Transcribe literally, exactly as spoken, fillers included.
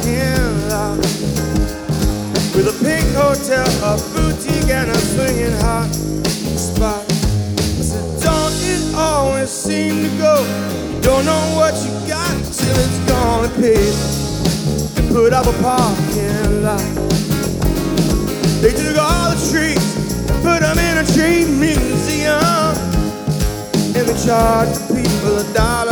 parking lot with a pink hotel, a boutique, and a swinging hot spot. I said, don't it always seem to go? You don't know what you got till it's gone and paid and put up a parking lot. They took all the trees and put them in a tree museum, and they charged the people a dollar